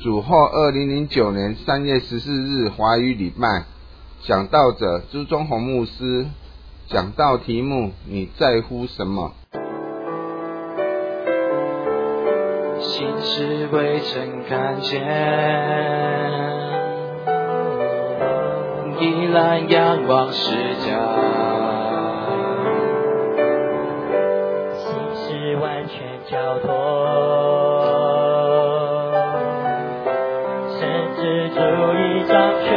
主后2009年3月14日华语礼拜，讲道者朱宗宏牧师，讲道题目：你在乎什么？ 心事未曾看见，依然仰望视角， 心事完全交托，甚至足以掌权。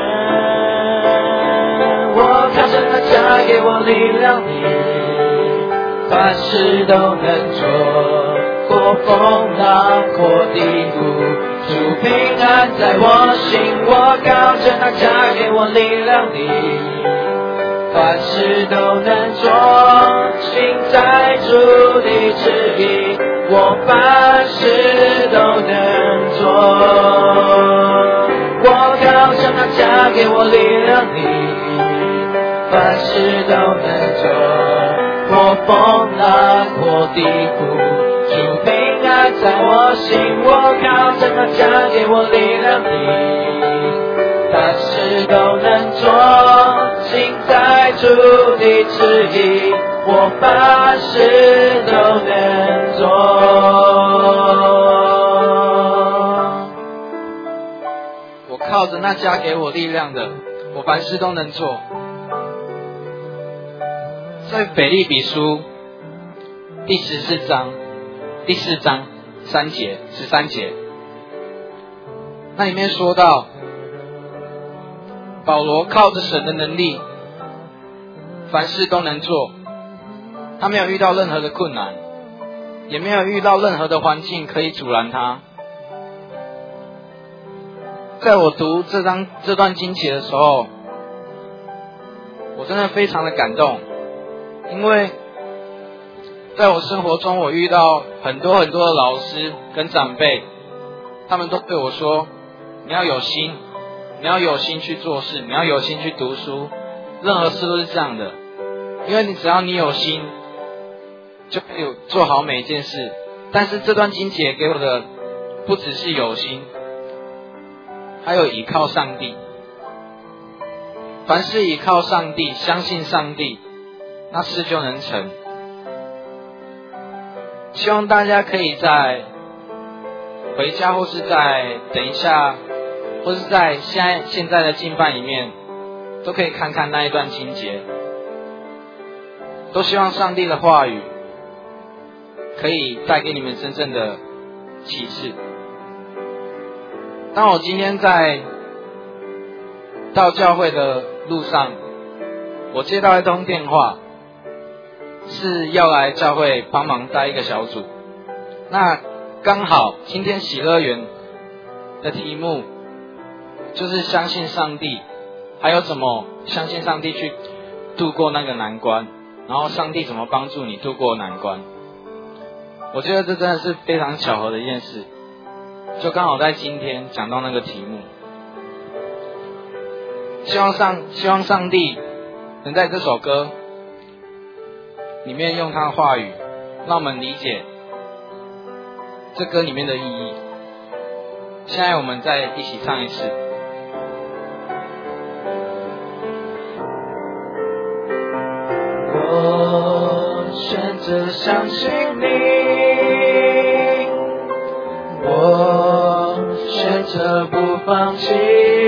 我靠着他加给我力量里，凡事都能做。过风浪，过低谷，主平安在我心。我靠着他加给我力量里，凡事都能做。心在主的旨意，我凡事都能做。我靠着他加给我力量里，凡事都能做。过风浪，过低谷。主平安在我心，我靠着他加给我力量里，凡事都能做。心在主的旨意，我凡事都能做。我靠着那加给我力量的，我凡事都能做。在腓立比书第14章13节，那里面说到，保罗靠着神的能力，凡事都能做。他没有遇到任何的困难，也没有遇到任何的环境可以阻拦他。在我读这段经节的时候，我真的非常的感动，因为在我生活中，我遇到很多的老师跟长辈，他们都对我说，你要有心，你要有心去做事，你要有心去读书，任何事都是这样的，因为只要你有心，就可以做好每一件事。但是这段经节给我的不只是有心，还有倚靠上帝。凡是倚靠上帝，相信上帝，那事就能成。希望大家可以在回家，或是在等一下，或是在现在的敬拜里面，都可以看看那一段经节。都希望上帝的话语可以带给你们真正的启示。当我今天到教会的路上，我接到一通电话，是要来教会帮忙带一个小组。那刚好今天喜乐园的题目就是相信上帝，还有怎么相信上帝去度过那个难关，然后上帝怎么帮助你度过难关。我觉得这真的是非常巧合的一件事，就刚好在今天讲到那个题目。希望上帝能在这首歌里面用他的话语，让我们理解这歌里面的意义。现在我们再一起唱一次。我选择相信你，我选择不放弃，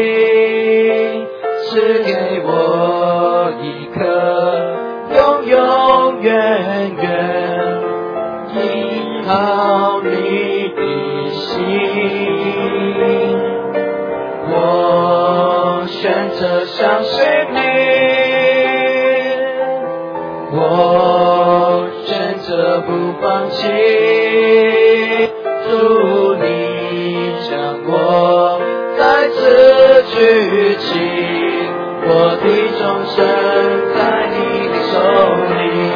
赐给我一颗永远依靠你的心。我选择相信你，我选择不放弃，主你将我再次举起，我的终身在你的手里。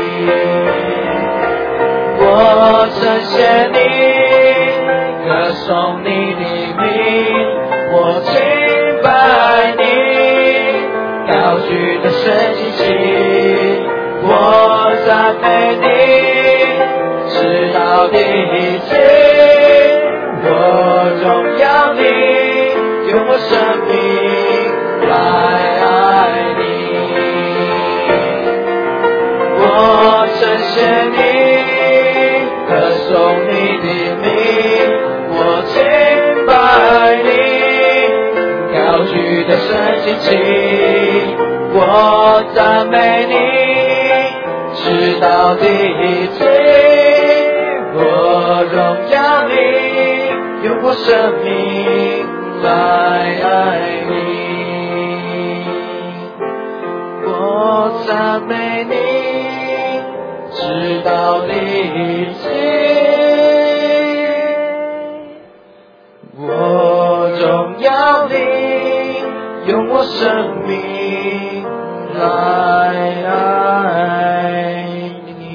我称谢你，歌颂你的名，我敬拜你，高举的神迹旗，我赞美你，直到地极，我荣耀耀你，用我生命来爱你。我称谢你，歌颂你的名，我敬拜你，高举的神心情，我赞美你，直到地极。我荣耀你，用我生命来爱你，我赞美你，直到地极。我荣耀你，用我生命来爱你。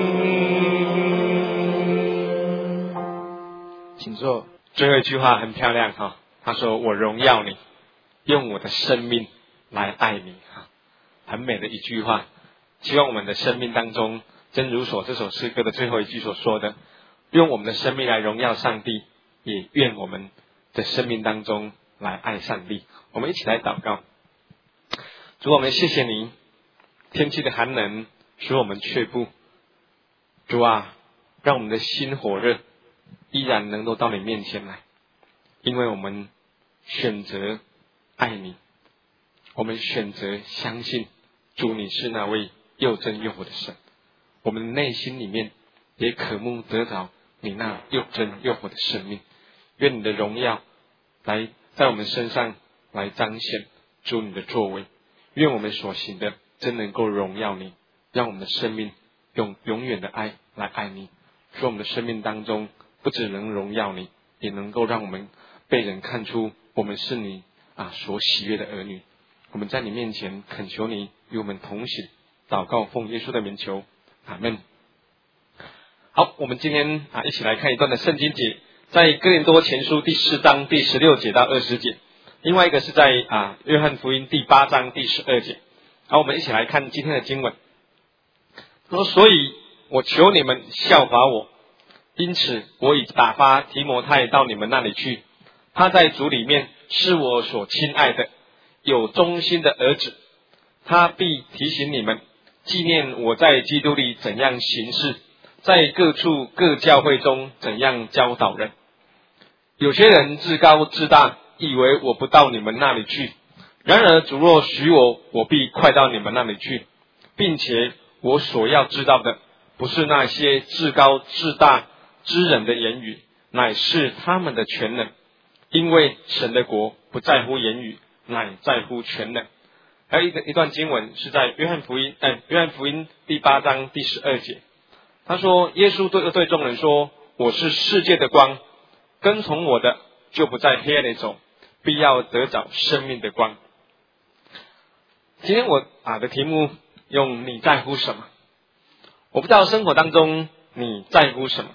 请坐。 最后一句话很漂亮哈，他说我荣耀你，用我的生命来爱你哈，很美的一句话。希望我们的生命当中，真如所这首诗歌的最后一句所说的，用我们的生命来荣耀上帝，也愿我们的生命当中来爱上帝。我们一起来祷告。主，我们谢谢你，天气的寒冷使我们却步。主啊，让我们的心火热，依然能够到你面前来，因为我们选择爱你，我们选择相信主你是那位又真又活的神，我们的内心里面也渴慕得着你那又真又活的生命。愿你的荣耀来在我们身上来彰显主你的作为，愿我们所行的真能够荣耀你，让我们的生命用永远的爱来爱你，说我们的生命当中不只能荣耀你，也能够让我们被人看出我们是你所喜悦的儿女。我们在你面前恳求你与我们同行，祷告奉耶稣的名求，阿们。好，我们今天一起来看一段的圣经节，在哥林多前书第4章第16节到20节，另外一个是在约翰福音第8章第12节。好，我们一起来看今天的经文。说，所以我求你们效法我，因此我已打发提摩太到你们那里去，他在主里面是我所亲爱的有忠心的儿子，他必提醒你们，纪念我在基督里怎样行事，在各处各教会中怎样教导人。有些人自高自大，以为我不到你们那里去，然而主若许我，我必快到你们那里去，并且我所要知道的不是那些自高自大之人的言语，乃是他们的全能，因为神的国不在乎言语，乃在乎全能。还有一段经文是在约翰福音第8章第12节，他说，耶稣对众人说，我是世界的光，跟从我的就不在黑暗里走，必要得着生命的光。今天我的题目用你在乎什么？我不知道生活当中你在乎什么，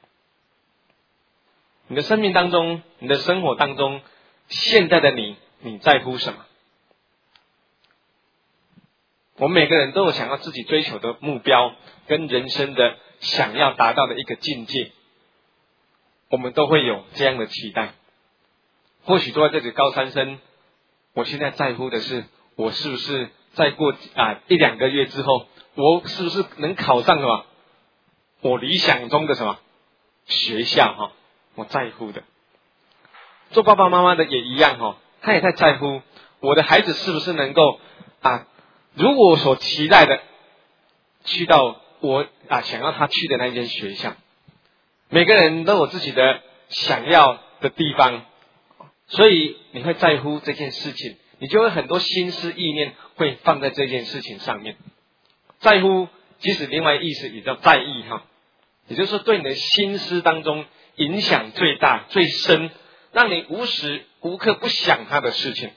你的生命当中，你的生活当中，现在的你在乎什么？我们每个人都有想要自己追求的目标，跟人生的想要达到的一个境界，我们都会有这样的期待。或许坐在这里高三生，我现在在乎的是，我是不是再过1-2个月之后，我是不是能考上什么我理想中的什么学校我在乎的。做爸爸妈妈的也一样他也太在乎我的孩子是不是能够如果我所期待的去到我想要他去的那间学校。每个人都有自己的想要的地方，所以你会在乎这件事情，你就会很多心思意念会放在这件事情上面。在乎其实另外意思也叫在意也就是说对你的心思当中影响最大最深，让你无时无刻不想他的事情。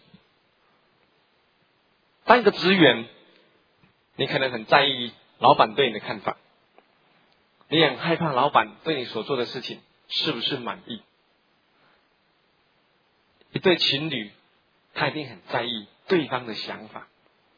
当一个职员，你可能很在意老板对你的看法，你很害怕老板对你所做的事情是不是满意。一对情侣，他一定很在意对方的想法，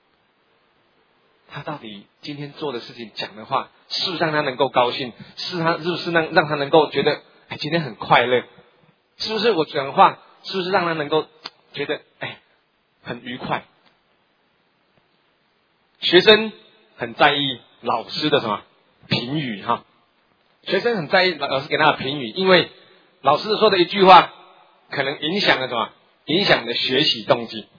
他到底今天做的事情讲的话是不是让他能够高兴，是不是让他能够觉得今天很快乐，是不是我讲的话是不是让他能够觉得很愉快？学生很在意老师的什么评语哈？学生很在意老师给他的评语，因为老师说的一句话，可能影响了什么？影响你的学习动机。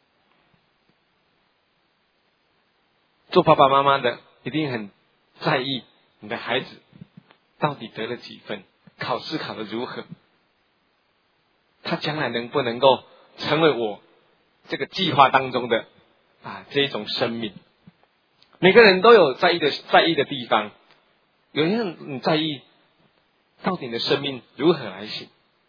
做爸爸妈妈的一定很在意你的孩子到底得了几分，考试考得如何，他将来能不能够成为我这个计划当中的这一种生命。每个人都有在意的地方，有些人很在意到底你的生命如何来行。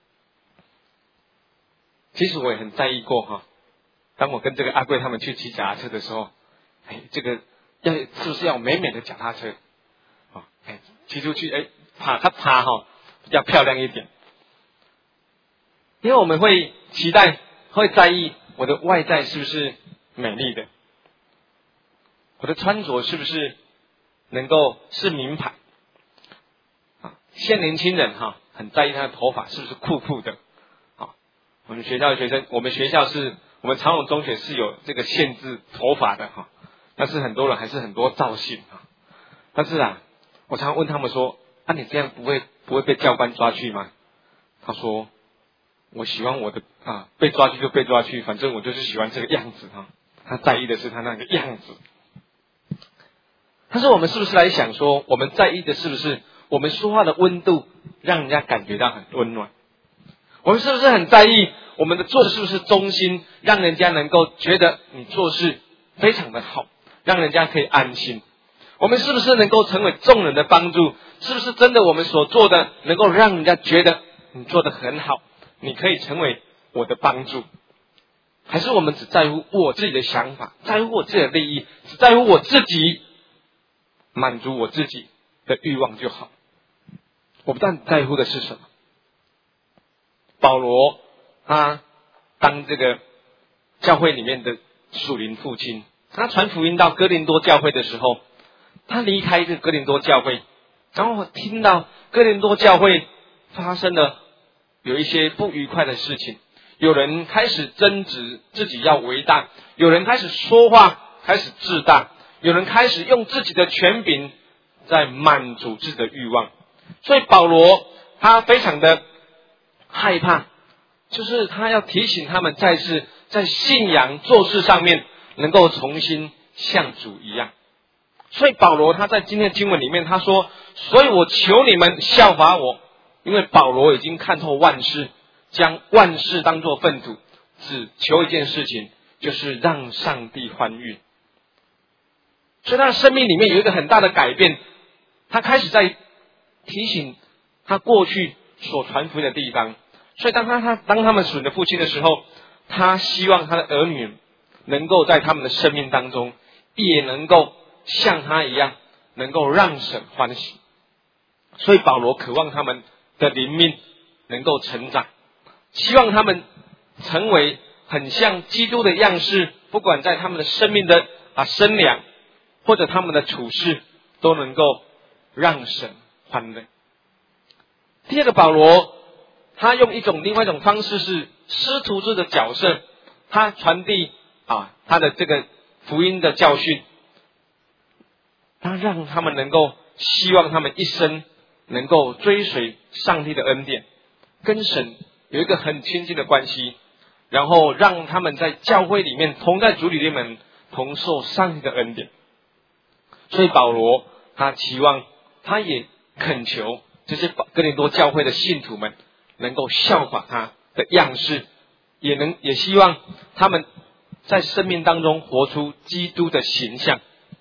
其实我也很在意过哈，当我跟这个阿贵他们去骑脚踏车的时候，这个是不是要美美的脚踏车骑出去爬比较漂亮一点。因为我们会期待会在意我的外在是不是美丽的，我的穿着是不是能够是名牌现在年轻人很在意他的头发是不是酷酷的我们学校的学生，我们学校我们长荣中学是有这个限制头发的但是很多人还是很多造型但是我常常问他们说你这样不会被教官抓去吗？他说我喜欢我的被抓去就被抓去，反正我就是喜欢这个样子他在意的是他那个样子。但是我们是不是来想说，我们在意的是不是我们说话的温度让人家感觉到很温暖？我们是不是很在意我们的做的是不是忠心，让人家能够觉得你做事非常的好，让人家可以安心？我们是不是能够成为众人的帮助？是不是真的我们所做的能够让人家觉得你做得很好，你可以成为我的帮助？还是我们只在乎我自己的想法，在乎我自己的利益，只在乎我自己满足我自己的欲望就好？我不但在乎的是什么？保罗他当这个教会里面的属灵父亲，他传福音到哥林多教会的时候，他离开这个哥林多教会，然后听到哥林多教会发生了有一些不愉快的事情，有人开始争执自己要为大，有人开始说话开始自大，有人开始用自己的权柄在满足自己的欲望。所以保罗他非常的害怕，就是他要提醒他们再次在信仰做事上面能够重新像主一样。所以保罗他在今天的经文里面他说，所以我求你们效法我，因为保罗已经看透万事，将万事当作粪土，只求一件事情，就是让上帝欢悦。所以他的生命里面有一个很大的改变，他开始在提醒他过去所传福音的地方。所以当他们属灵的父亲的时候，他希望他的儿女能够在他们的生命当中也能够像他一样能够让神欢喜。所以保罗渴望他们的灵命能够成长，希望他们成为很像基督的样式，不管在他们的生命的生养或者他们的处事都能够让神欢乐。第二个，保罗他用另外一种方式是师徒制的角色，他传递他的这个福音的教训，他让他们能够希望他们一生能够追随上帝的恩典，跟神有一个很亲近的关系，然后让他们在教会里面同在主里面同受上帝的恩典。所以保罗他期望，他也恳求这些哥林多教会的信徒们能够效法他的样式，也希望他们在生命当中活出基督的形象，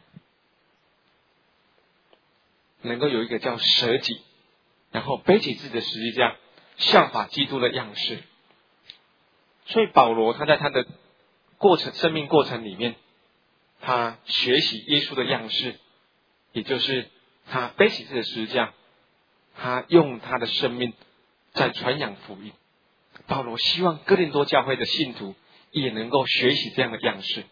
能够有一个叫舍己，然后背起自己的十字架，效法基督的样式。所以保罗他在他的生命过程里面，他学习耶稣的样式，也就是他背起自己的十字架，他用他的生命在传扬福音。保罗希望哥林多教会的信徒也能够学习这样的样式。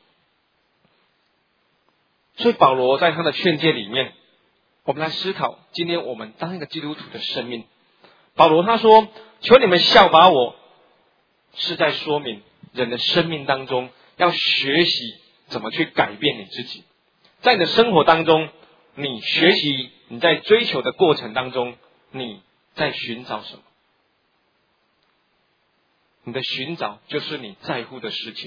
所以保罗在他的劝诫里面，我们来思考今天我们当一个基督徒的生命。保罗他说，求你们效法我， 是在说明人的生命当中要学习怎么去改变你自己。在你的生活当中，你学习，你在追求的过程当中，你在寻找什么？你的寻找就是你在乎的事情，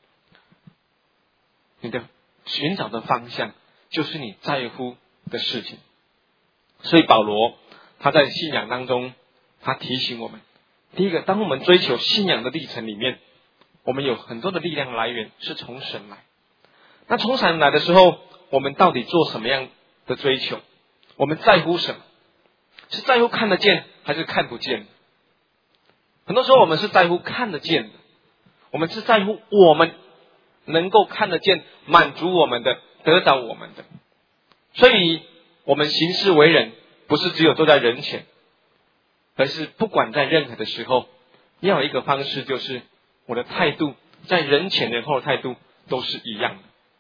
你的寻找的方向就是你在乎的事情。所以保罗他在信仰当中，他提醒我们，第一个，当我们追求信仰的历程里面，我们有很多的力量来源是从神来。那从神来的时候，我们到底做什么样的追求？我们在乎什么？是在乎看得见还是看不见的？很多时候我们是在乎看得见的，我们是在乎我们能够看得见，满足我们的，得到我们的。所以我们行事为人，不是只有坐在人前，而是不管在任何的时候，要有一个方式，就是我的态度在人前人后的态度都是一样的，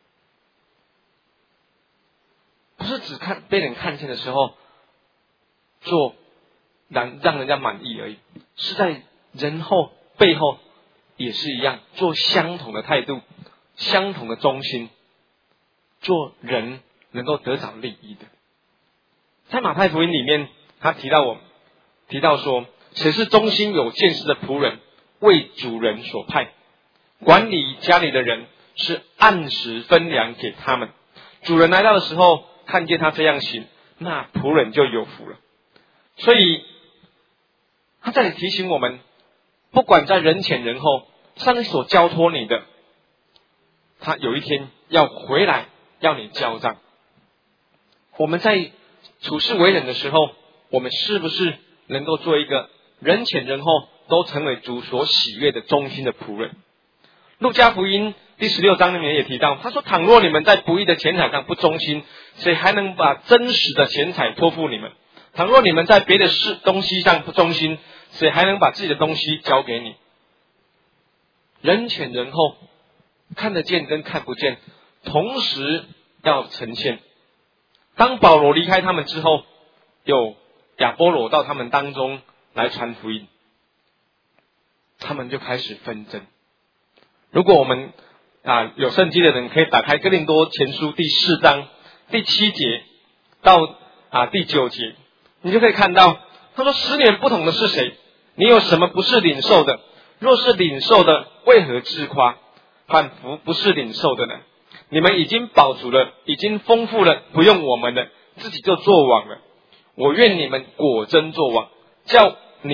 不是只看被人看见的时候做让人家满意而已，是在人后背后也是一样，做相同的态度，相同的忠心，做人能够得着利益的。在马太福音里面，他提到说，谁是忠心有见识的仆人，为主人所派，管理家里的人是按时分粮给他们，主人来到的时候看见他这样行，那仆人就有福了。所以他在提醒我们，不管在人前人后，上帝所交托你的，他有一天要回来要你交账。我们在处事为人的时候，我们是不是能够做一个人前人后都成为主所喜悦的忠心的仆人？路加福音第16章里面也提到，他说，倘若你们在不义的钱财上不忠心，谁还能把真实的钱财托付你们？倘若你们在别的东西上不忠心，谁还能把自己的东西交给你？人前人后，看得见跟看不见同时要呈现。当保罗离开他们之后，有亚波罗到他们当中来传福音，他们就开始纷争。如果我们有圣经的人，可以打开哥林多前书第4章第7节到第9节，你就可以看到，他说，使你们不同的是谁？你有什么不是领受的？若是领受的，为何自夸？反服不是领受的呢？你们已经饱足了，已经丰富了，不用我们的，自己就做王了。我愿你们果真做王，叫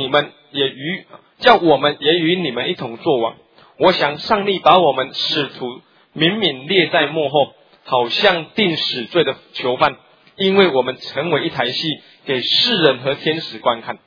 我们也与你们一同做王。我想上帝把我们使徒明明列在幕后，好像定死罪的囚犯，因为我们成为一台戏，给世人和天使观看。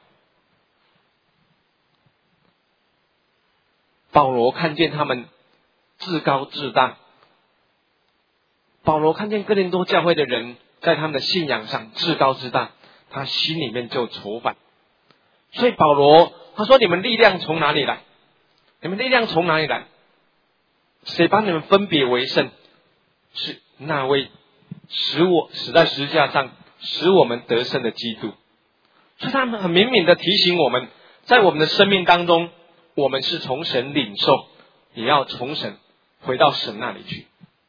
保罗看见他们自高自大，保罗看见哥林多教会的人在他们的信仰上自高自大，他心里面就愁烦。所以保罗他说，你们力量从哪里来？你们力量从哪里来？谁帮你们分别为圣？是那位死在十字架上使我们得胜的基督。所以他们很明明的提醒我们，在我们的生命当中，我们是从神领受，也要从神回到神那里去。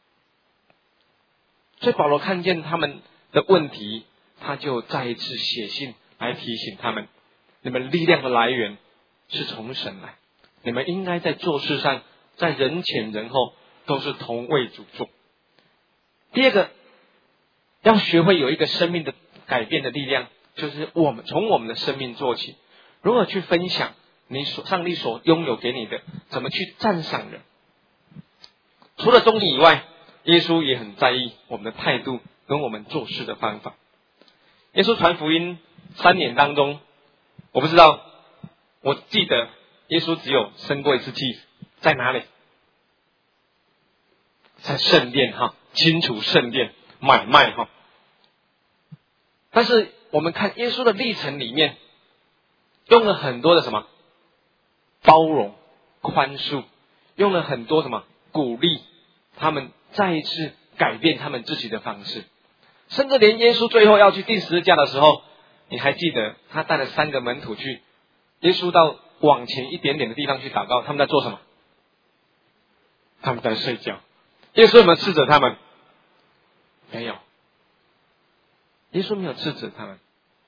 所以保罗看见他们的问题，他就再一次写信来提醒他们，你们力量的来源是从神来，你们应该在做事上，在人前人后都是同为主做。第二个，要学会有一个生命的改变的力量，就是从我们的生命做起，如何去分享上帝所拥有给你的，怎么去赞赏人。除了忠心以外，耶稣也很在意我们的态度跟我们做事的方法。耶稣传福音3年当中，我不知道，我记得耶稣只有生过一次气，在哪里？在圣殿清除圣殿买卖但是我们看耶稣的历程里面，用了很多的什么包容、宽恕，用了很多什么鼓励他们再一次改变他们自己的方式。甚至连耶稣最后要去钉十字架的时候，你还记得他带了3个门徒去，耶稣到往前一点点的地方去祷告，他们在做什么？他们在睡觉。耶稣有没有斥责他们？没有，耶稣没有斥责他们。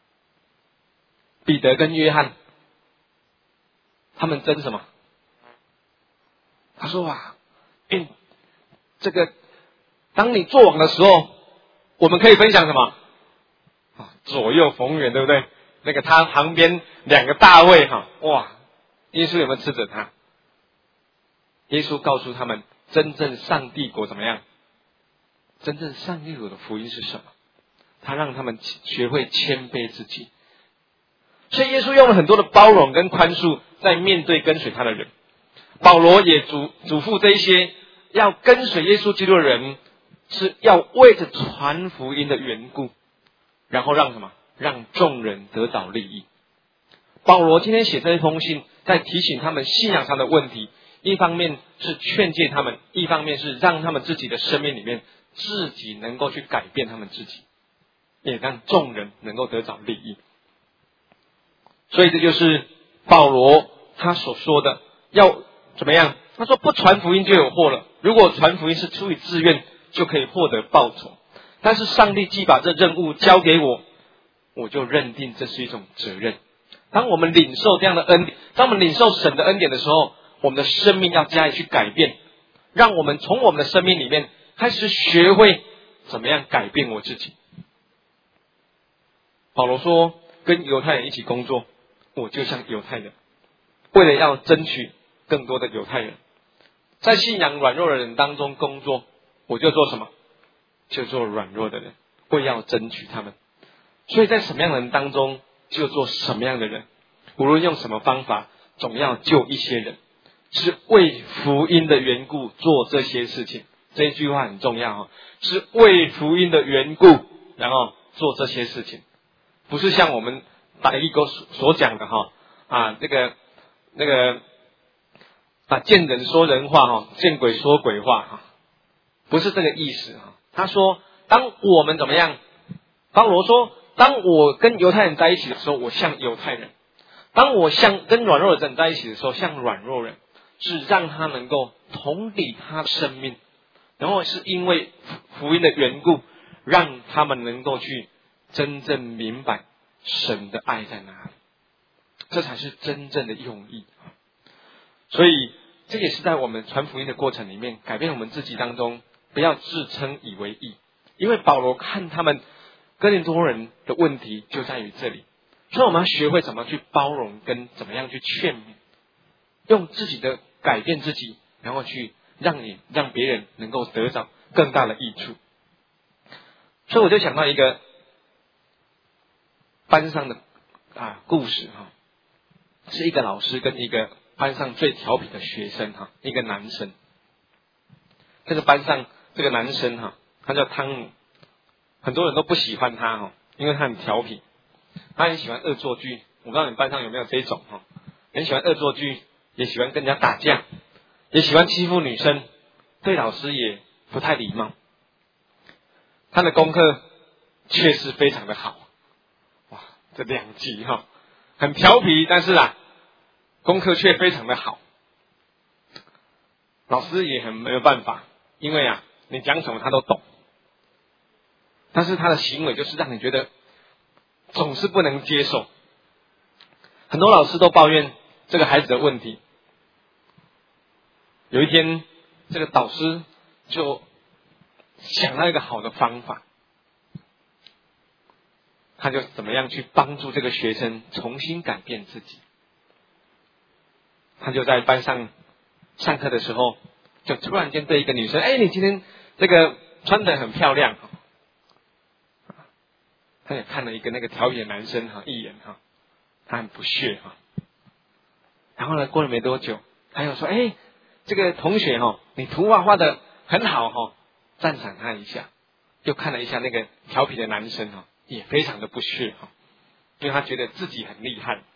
彼得跟约翰，他们争什么？他说啊，这个当你做王的时候，我们可以分享什么？左右逢源，对不对？那个他旁边两个大卫哈，哇！耶稣有没有斥责他？耶稣告诉他们，真正上帝国怎么样？真正上帝国的福音是什么？他让他们学会谦卑自己。所以耶稣用了很多的包容跟宽恕，在面对跟随他的人。保罗也嘱咐这一些要跟随耶稣基督的人，是要为着传福音的缘故，然后让什么？让众人得到利益。保罗今天写这一封信，在提醒他们信仰上的问题，一方面是劝诫他们，一方面是让他们自己的生命里面自己能够去改变他们自己，也让众人能够得到利益。所以这就是保罗他所说的要怎么样？他说不传福音就有祸了，如果传福音是出于自愿，就可以获得报酬。但是上帝既把这任务交给我，我就认定这是一种责任。当我们领受这样的恩典，当我们领受神的恩典的时候，我们的生命要加以去改变，让我们从我们的生命里面开始学会怎么样改变我自己。保罗说，跟犹太人一起工作，我就像犹太人，为了要争取更多的犹太人，在信仰软弱的人当中工作，我就做什么？就做软弱的人，为要争取他们。所以在什么样的人当中，就做什么样的人。无论用什么方法，总要救一些人，是为福音的缘故做这些事情。这一句话很重要哦，是为福音的缘故，然后做这些事情，不是像我们大义哥所讲的见人说人话见鬼说鬼话不是这个意思他说，当我们怎么样？保罗说，当我跟犹太人在一起的时候，我像犹太人；当我跟软弱的人在一起的时候，像软弱人，是让他能够同理他的生命，然后是因为福音的缘故，让他们能够去真正明白神的爱在哪里，这才是真正的用意。所以这也是在我们传福音的过程里面，改变我们自己当中，不要自称以为义。因为保罗看他们哥林多人的问题就在于这里，所以我们要学会怎么去包容，跟怎么样去劝勉，用自己的改变自己，然后去让别人能够得到更大的益处。所以我就想到一个班上的故事是一个老师跟一个班上最调皮的学生一个男生。这个班上这个男生他叫汤姆，很多人都不喜欢他因为他很调皮，他很喜欢恶作剧。我不知道你班上有没有这种很喜欢恶作剧，也喜欢跟人家打架，也喜欢欺负女生，对老师也不太礼貌。他的功课确实非常的好，哇，这2级很调皮，但是功课却非常的好。老师也很没有办法，因为你讲什么他都懂，但是他的行为就是让你觉得总是不能接受。很多老师都抱怨这个孩子的问题。有一天，这个导师就想到一个好的方法，他就怎么样去帮助这个学生重新改变自己。他就在班上上课的时候，就突然间对一个女生，你今天这个穿得很漂亮。他也看了一个那个调皮的男生一眼他很不屑然后呢，过了没多久，他又说，这个同学你图画画得很好赞赏他一下。又看了一下那个调皮的男生也非常的不屑因为他觉得自己很厉害。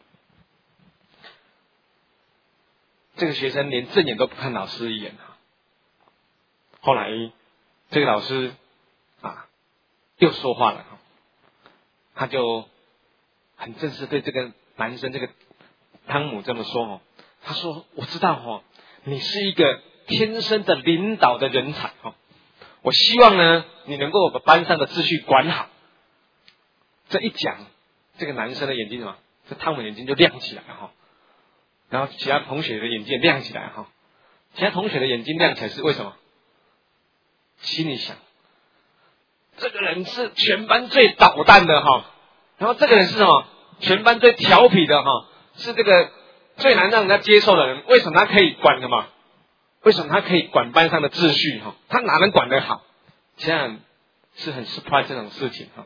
这个学生连正眼都不看老师一眼后来这个老师又说话了他就很正式对这个男生这个汤姆这么说哦，他说我知道哦，你是一个天生的领导的人才哦，我希望呢你能够把班上的秩序管好。这一讲，这个男生的眼睛什么？这汤姆眼睛就亮起来哈，然后其他同学的眼睛也亮起来哈。其他同学的眼睛亮起来是为什么？心里想，这个人是全班最捣蛋的哈，然后这个人是什么？全班最调皮的哈，是这个最难让人家接受的人。为什么他可以管什么？为什么他可以管班上的秩序哈？他哪能管得好？这样是很 surprise 这种事情哈。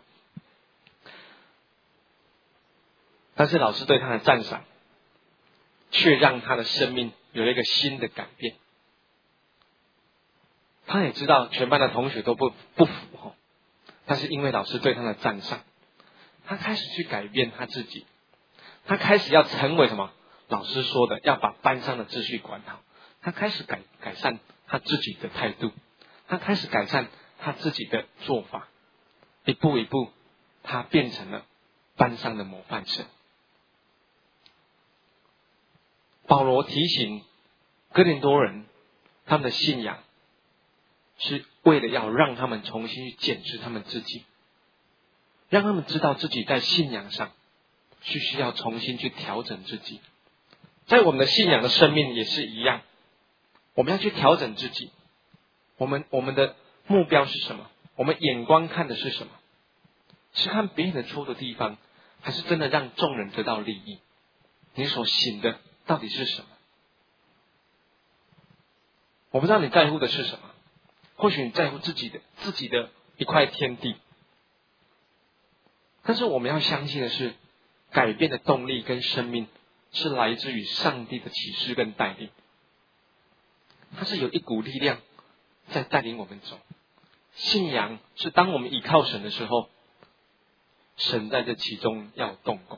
但是老师对他的赞赏，却让他的生命有了一个新的改变。他也知道全班的同学都不服哈，但是因为老师对他的赞赏，他开始去改变他自己。他开始要成为什么？老师说的，要把班上的秩序管好。他开始改善他自己的态度，他开始改善他自己的做法，一步一步，他变成了班上的模范生。保罗提醒哥林多人，他们的信仰是为了要让他们重新去检视他们自己，让他们知道自己在信仰上是需要重新去调整自己。在我们的信仰的生命也是一样，我们要去调整自己。我们的目标是什么？我们眼光看的是什么？是看别人的错的地方，还是真的让众人得到利益？你所行的到底是什么？我不知道你在乎的是什么，或许你在乎自己的一块天地，但是我们要相信的是，改变的动力跟生命是来自于上帝的启示跟带领，它是有一股力量在带领我们走。信仰是当我们依靠神的时候，神在这其中要动工。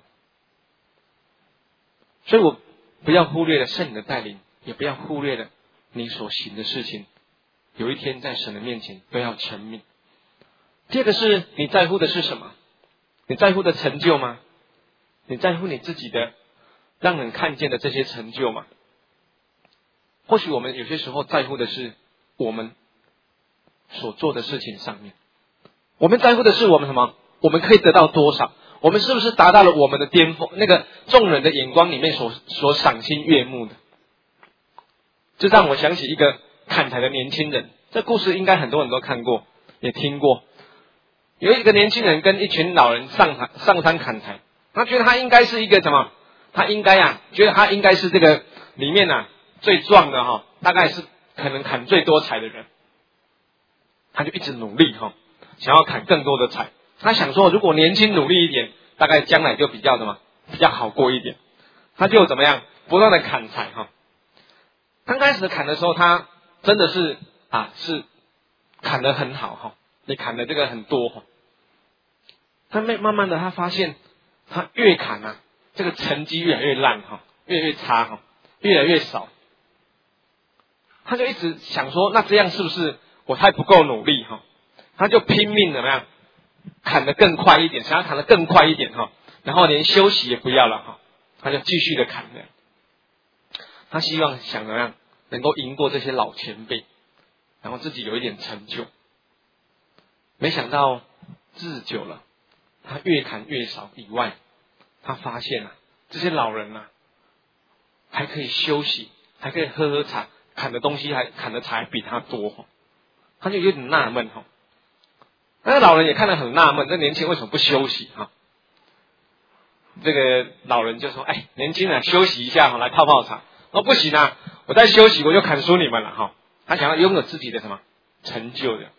所以我不要忽略了圣灵的带领，也不要忽略了你所行的事情，有一天在神的面前都要成名。第二个是你在乎的是什么？你在乎的成就吗？你在乎你自己的让人看见的这些成就吗？或许我们有些时候在乎的是我们所做的事情上面，我们在乎的是我们什么？我们可以得到多少？我们是不是达到了我们的巅峰？那个众人的眼光里面所赏心悦目的。这让我想起一个砍柴的年轻人，这故事应该很多人都看过也听过。有一个年轻人跟一群老人上山砍柴，他觉得他应该是一个什么？他应该觉得他应该是这个里面最壮的哈，大概是可能砍最多柴的人。他就一直努力想要砍更多的柴。他想说，如果年轻努力一点，大概将来就比较好过一点。他就怎么样，不断的砍柴刚开始砍的时候，他真的是是砍得很好也砍的这个很多但慢慢的他发现，他越砍这个成绩越来越烂越来越差越来越少。他就一直想说，那这样是不是我太不够努力他就拼命怎么样砍得更快一点，想要砍得更快一点然后连休息也不要了他就继续的砍了。他希望想怎么样能够赢过这些老前辈，然后自己有一点成就。没想到日子久了，他越砍越少以外，他发现这些老人还可以休息，还可以喝茶，砍的东西砍的柴比他多他就有点纳闷那个老人也看得很纳闷，这年轻人为什么不休息这个老人就说：“年轻人休息一下来泡泡茶。”不行我再休息我就砍输你们了他想要拥有自己的什么成就的。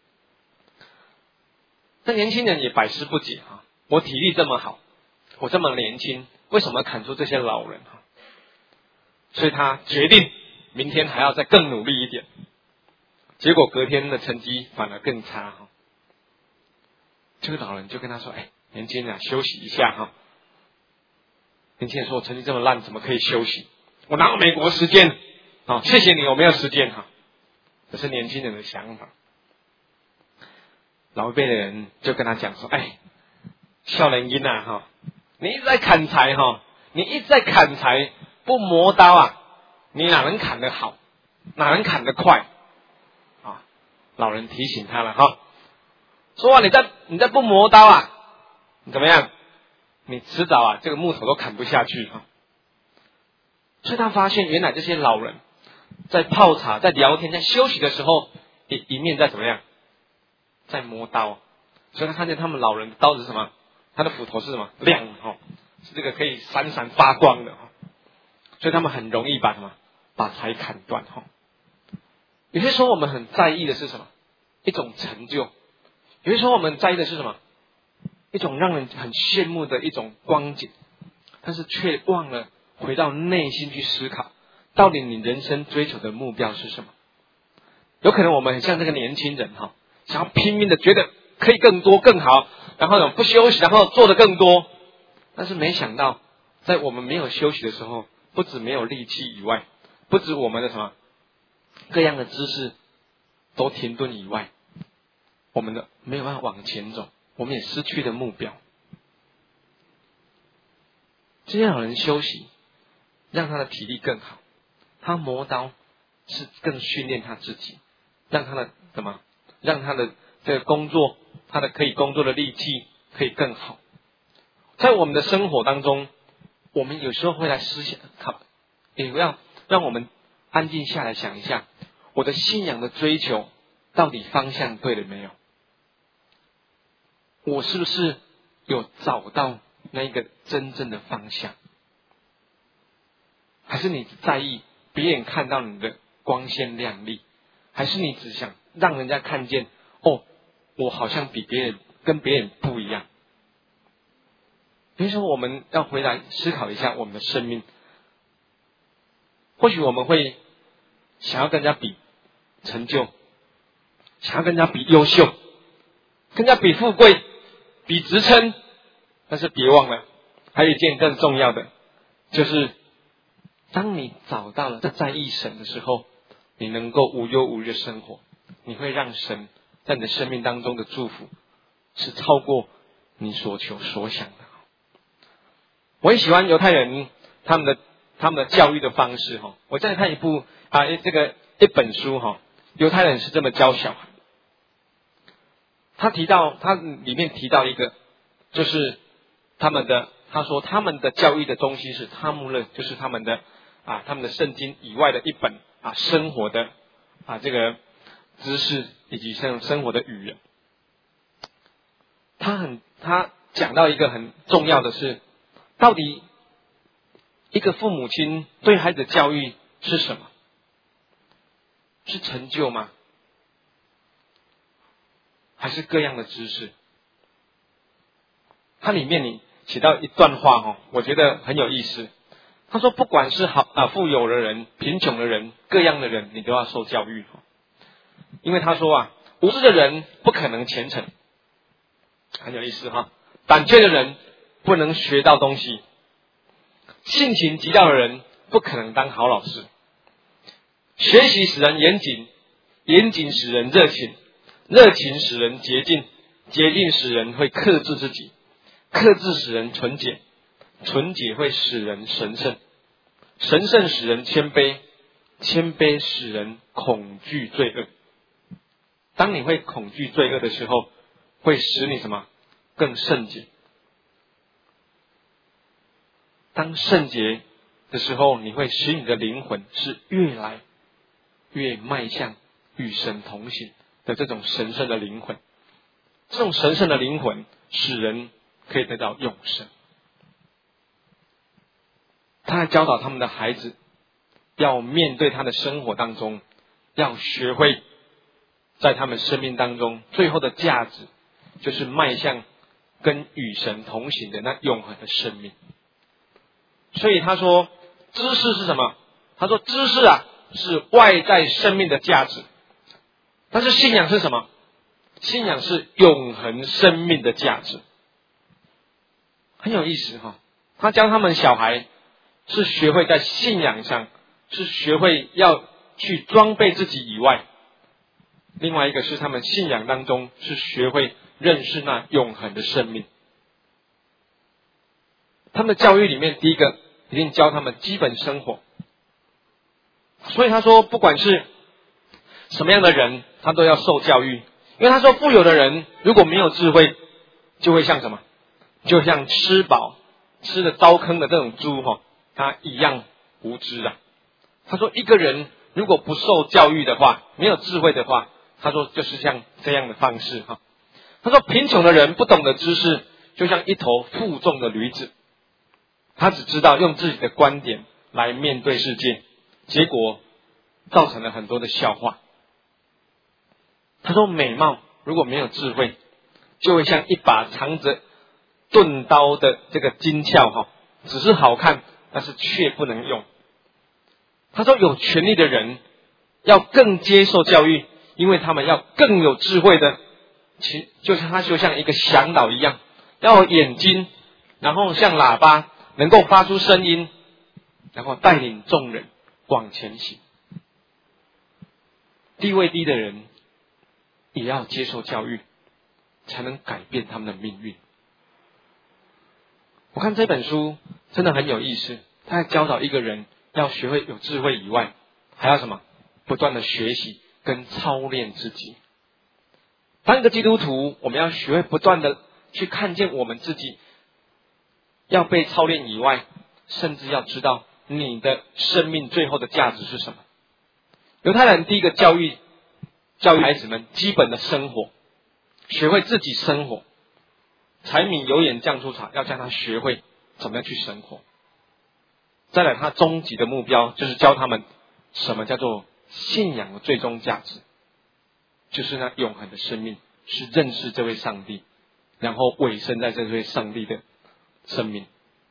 这年轻人也百思不解我体力这么好，我这么年轻，为什么砍出这些老人所以他决定明天还要再更努力一点。结果隔天的成绩反而更差这个老人就跟他说：“年轻人休息一下年轻人说：“我成绩这么烂，怎么可以休息？我哪有美国时间谢谢你，我没有时间这是年轻人的想法。老一辈的人就跟他讲说：“少年囡你一直在砍柴你一直在砍柴不磨刀啊，你哪能砍得好，哪能砍得快啊？老人提醒他了哈，说啊，你在不磨刀啊，你怎么样？你迟早啊，这个木头都砍不下去啊。所以他发现，原来这些老人在泡茶、在聊天、在休息的时候，一面在怎么样，在磨刀。所以他看见他们老人的刀子是什么？他的斧头是什么？亮哈，是这个可以闪闪发光的哈。所以他们很容易把什么？把柴砍断哈。有些时候我们很在意的是什么？一种成就。有些时候我们在意的是什么？一种让人很羡慕的一种光景，但是却忘了回到内心去思考，到底你人生追求的目标是什么？有可能我们很像这个年轻人哈，想要拼命的觉得可以更多更好，然后不休息，然后做得更多，但是没想到，在我们没有休息的时候，不止没有力气以外，不止我们的什么各样的知识都停顿以外，我们的没有办法往前走，我们也失去了目标。这些老人休息，让他的体力更好，他磨刀是更训练他自己，让他的什么？让他的这个工作，他的可以工作的力气可以更好。在我们的生活当中，我们有时候会来思想，也要让我们安静下来想一下，我的信仰的追求到底方向对了没有？我是不是有找到那一个真正的方向？还是你只在意别人看到你的光鲜亮丽？还是你只想让人家看见，哦，我好像跟别人不一样？所以说我们要回来思考一下我们的生命。或许我们会想要跟人家比成就，想要跟人家比优秀，跟人家比富贵，比职称，但是别忘了，还有一件更重要的，就是当你找到了在意神的时候，你能够无忧无虑的生活，你会让神在你的生命当中的祝福是超过你所求所想的。我很喜欢犹太人他们的教育的方式哈。我再看一本书哈，犹太人是这么教小孩。他里面提到一个，就是他说他们的教育的中心是塔木勒，就是他们的圣经以外的一本生活的这个知识以及生活的语言。他讲到一个很重要的是，到底一个父母亲对孩子的教育是什么？是成就吗？还是各样的知识？它里面你写到一段话我觉得很有意思。他说，不管是富有的人、贫穷的人、各样的人，你都要受教育。因为他说无知的人不可能虔诚，很有意思胆怯的人不能学到东西，性情急躁的人不可能当好老师。学习使人严谨，严谨使人热情，热情使人洁净，洁净使人会克制自己，克制使人纯洁，纯洁会使人神圣，神圣使人谦卑，谦卑使人恐惧罪恶。当你会恐惧罪恶的时候，会使你什么？更圣洁。当圣洁的时候，你会使你的灵魂是越来越迈向与神同行的这种神圣的灵魂。这种神圣的灵魂使人可以得到永生。他还教导他们的孩子要面对他的生活当中，要学会在他们生命当中最后的价值，就是迈向跟与神同行的那永恒的生命。所以他说，知识是什么？他说，知识是外在生命的价值，但是信仰是什么？信仰是永恒生命的价值。很有意思他教他们小孩是学会在信仰上，是学会要去装备自己以外，另外一个是他们信仰当中是学会认识那永恒的生命。他们的教育里面，第一个一定教他们基本生活。所以他说，不管是什么样的人，他都要受教育。因为他说，富有的人如果没有智慧，就会像什么？就像吃饱吃的糟坑的这种猪他一样无知啊。他说，一个人如果不受教育的话，没有智慧的话，他说就是像这样的方式他说，贫穷的人不懂得知识，就像一头负重的驴子，他只知道用自己的观点来面对世界，结果造成了很多的笑话。他说，美貌如果没有智慧，就会像一把藏着钝刀的这个金鞘只是好看，但是却不能用。他说，有权力的人要更接受教育，因为他们要更有智慧的，就像一个向导一样，要有眼睛，然后像喇叭能够发出声音，然后带领众人往前行。地位低的人也要接受教育，才能改变他们的命运。我看这本书真的很有意思，他在教导一个人要学会有智慧以外，还要什么？不断的学习跟操练自己。当一个基督徒，我们要学会不断的去看见我们自己要被操练以外，甚至要知道你的生命最后的价值是什么。犹太人第一个教育孩子们基本的生活，学会自己生活。柴米油盐酱醋茶，要教他学会怎么样去生活。再来，他终极的目标就是教他们什么叫做信仰的最终价值，就是那永恒的生命，是认识这位上帝，然后委身在这位上帝的生命。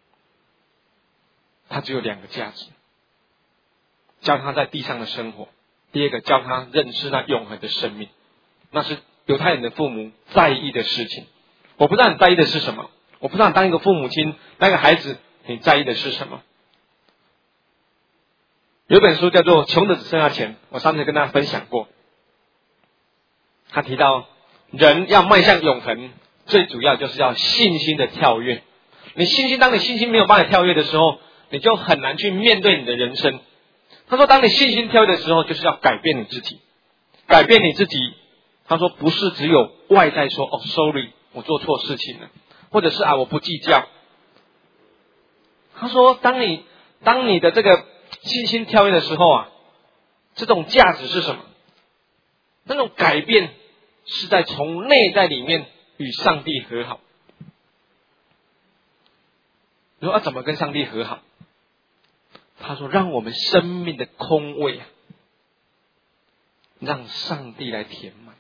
他只有两个价值，教他在地上的生活，第二个教他认识那永恒的生命，那是犹太人的父母在意的事情。我不知道你在意的是什么，我不知道你当一个父母亲，当一个孩子，你在意的是什么。有一本书叫做《穷的只剩下钱》，我上次跟大家分享过。他提到，人要迈向永恒，最主要就是要信心的跳跃。当你信心没有办法跳跃的时候，你就很难去面对你的人生。他说，当你信心跳跃的时候，就是要改变你自己。改变你自己，他说不是只有外在说sorry， 我做错事情了，或者是我不计较。他说，当你的这个信心跳跃的时候这种价值是什么？那种改变是在从内在里面与上帝和好。你说怎么跟上帝和好？他说，让我们生命的空位让上帝来填满。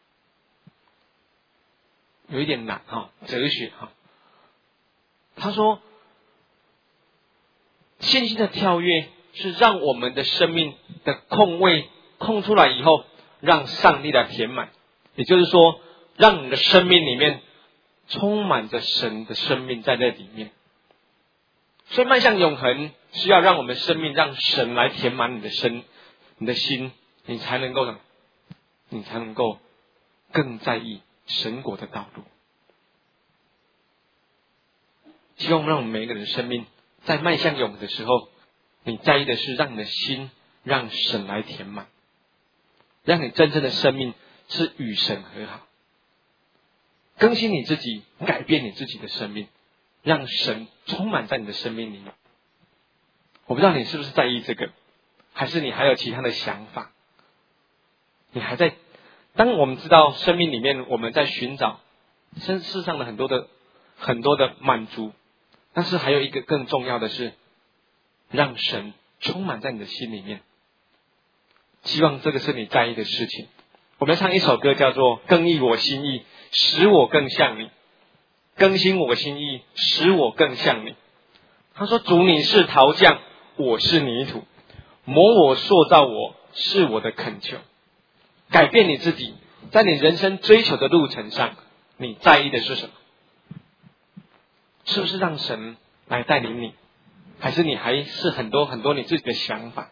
有一点难哲学他说，信心的跳跃是让我们的生命的空位空出来以后，让上帝来填满。也就是说，让你的生命里面充满着神的生命在那里面。所以迈向永恒是要让我们生命让神来填满你的心，你才能够更在意神国的道路。希望让我们每一个人的生命在迈向永恒的时候，你在意的是让你的心让神来填满，让你真正的生命是与神和好，更新你自己，改变你自己的生命，让神充满在你的生命里面。我不知道你是不是在意这个，还是你还有其他的想法。你还在，当我们知道生命里面我们在寻找世上的很多的满足，但是还有一个更重要的是让神充满在你的心里面。希望这个是你在意的事情。我们唱一首歌叫做更易我心意，使我更像你，更新我心意，使我更像你。他说，主你是陶匠，我是泥土，磨我塑造我是我的恳求。改变你自己，在你人生追求的路程上，你在意的是什么？是不是让神来带领你，还是你还是很多你自己的想法？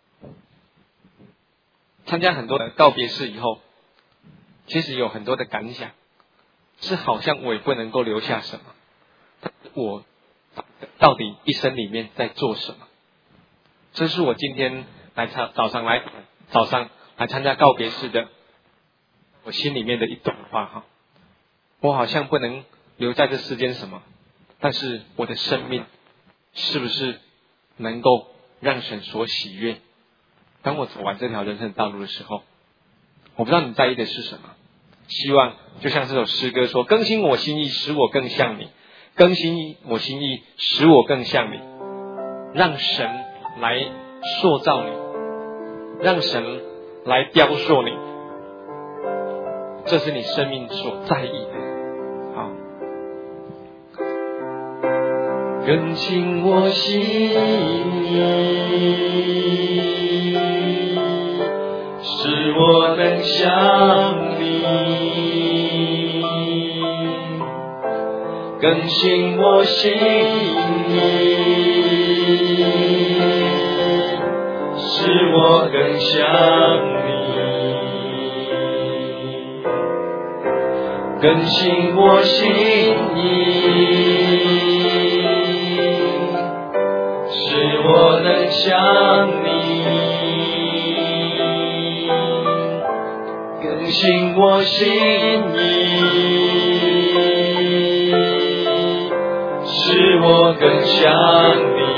参加很多的告别式以后，其实有很多的感想，是好像我也不能够留下什么，我到底一生里面在做什么。这是我今天早上来参加告别式的我心里面的一段话哈。我好像不能留在这世间什么，但是我的生命是不是能够让神所喜悦？当我走完这条人生道路的时候，我不知道你在意的是什么。希望就像这首诗歌说，更新我心意，使我更像你，更新我心意，使我更像你，让神来塑造你，让神来雕塑你，这是你生命所在意的。好， 更新我心意，使我能像你，更新我心意，使我更像你，更新我心意，使我能像你，更新我心意，使我更像你。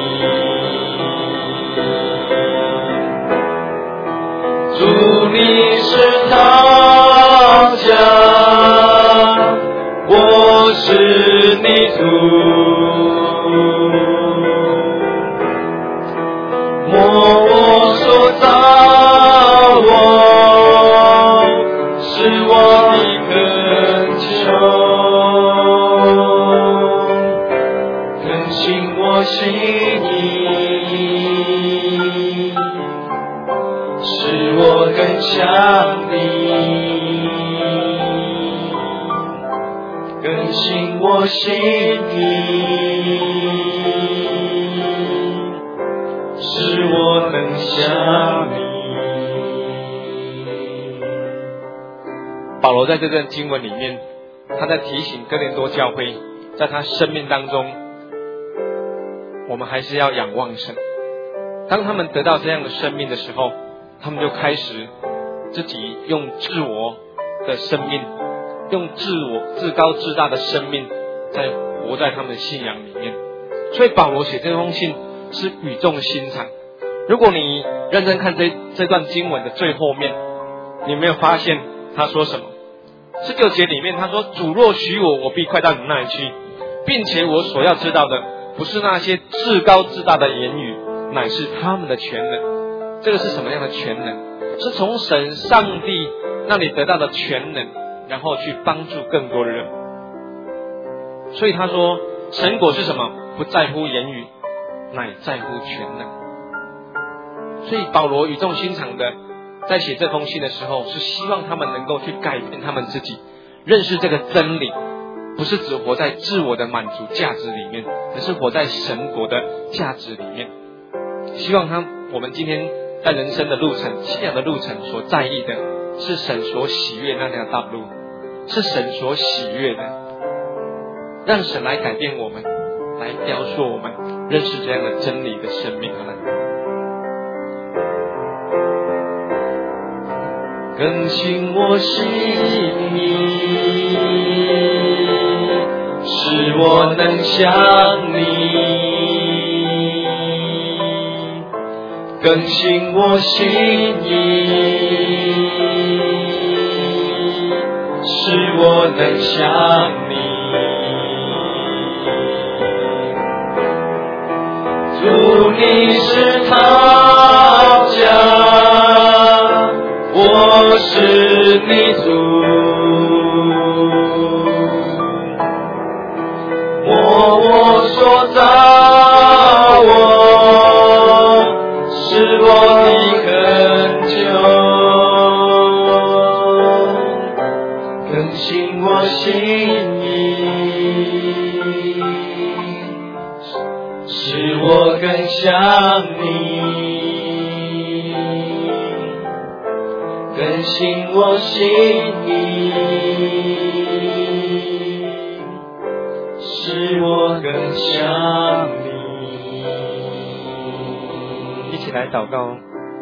主，你是陶匠，我是泥土，摸我塑造我，使我的恳求，更新我心意，使我更像你，更新我心意，使我能像你。 保罗在这段经文里面，他在提醒哥林多教会，在他生命当中，我们还是要仰望神。当他们得到这样的生命的时候，他们就开始自己用自我的生命，用自高自大的生命在活在他们的信仰里面。所以保罗写这封信是语重心长。如果你认真看这段经文的最后面，你没有发现他说什么？19节里面他说，主若许我，我必快到你那里去，并且我所要知道的不是那些自高自大的言语，乃是他们的全能。这个是什么样的全能？是从神上帝那里得到的全能，然后去帮助更多的人。所以他说，成果是什么？不在乎言语，乃在乎全能。所以保罗语重心长的在写这封信的时候，是希望他们能够去改变他们自己，认识这个真理，不是只活在自我的满足价值里面，而是活在神国的价值里面。希望我们今天在人生的路程、信仰的路程所在意的，是神所喜悦那条道路，是神所喜悦的，让神来改变我们，来雕塑我们，认识这样的真理的生命。 更新我心意，使我能像你，更新我心意，使我能像你。主，你是陶匠，我是泥土，摸我塑造我，使我的恳求，更新我心意，使我更像你，更新我心意，使使我更像你。 一起来祷告。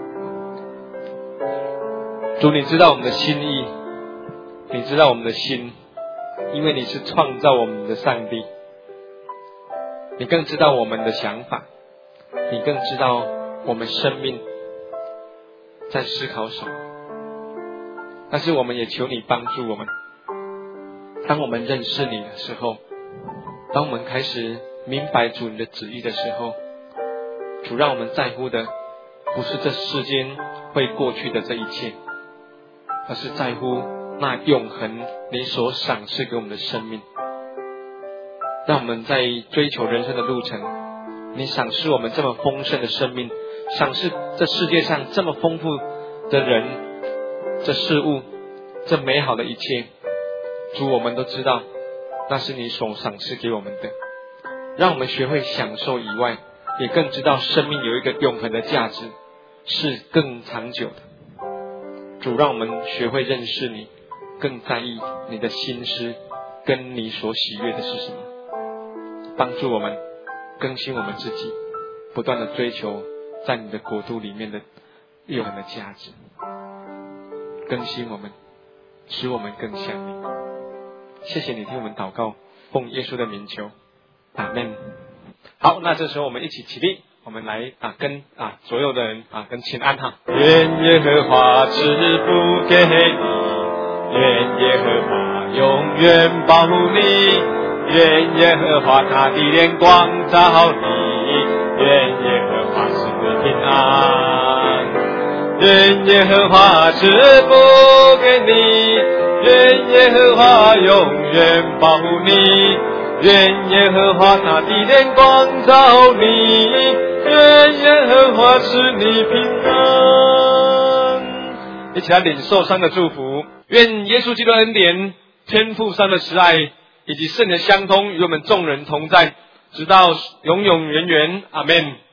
主，你知道我们的心意，你知道我们的心，因为你是创造我们的上帝，你更知道我们的想法，你更知道我们生命在思考什么。但是我们也求你帮助我们，当我们认识你的时候，当我们开始明白主你的旨意的时候，主让我们在乎的不是这世间会过去的这一切，而是在乎那永恒你所赏赐给我们的生命。让我们在追求人生的路程，你赏赐我们这么丰盛的生命，赏赐这世界上这么丰富的人，这事物，这美好的一切，主我们都知道那是你所赏赐给我们的。让我们学会享受以外，也更知道生命有一个永恒的价值，是更长久的。主让我们学会认识你，更在意你的心思跟你所喜悦的是什么。帮助我们更新我们自己，不断的追求在你的国度里面的永恒的价值，更新我们，使我们更像你。谢谢你听我们祷告，奉耶稣的名求，阿们。好，那这时候我们一起起立，我们来跟所有的人跟请安哈。 愿耶和华赐福给你，愿耶和华永远保护你，愿耶和华他的脸光照你，愿耶和华使你平安。愿耶和华赐福给你，愿耶和华永远保护你，愿耶和华他的脸光照你，愿耶和华使你平安。 一起来领受上的祝福，愿耶稣基督的恩典、天父上的慈爱以及圣灵的相通与我们众人同在，直到永永远远。阿们。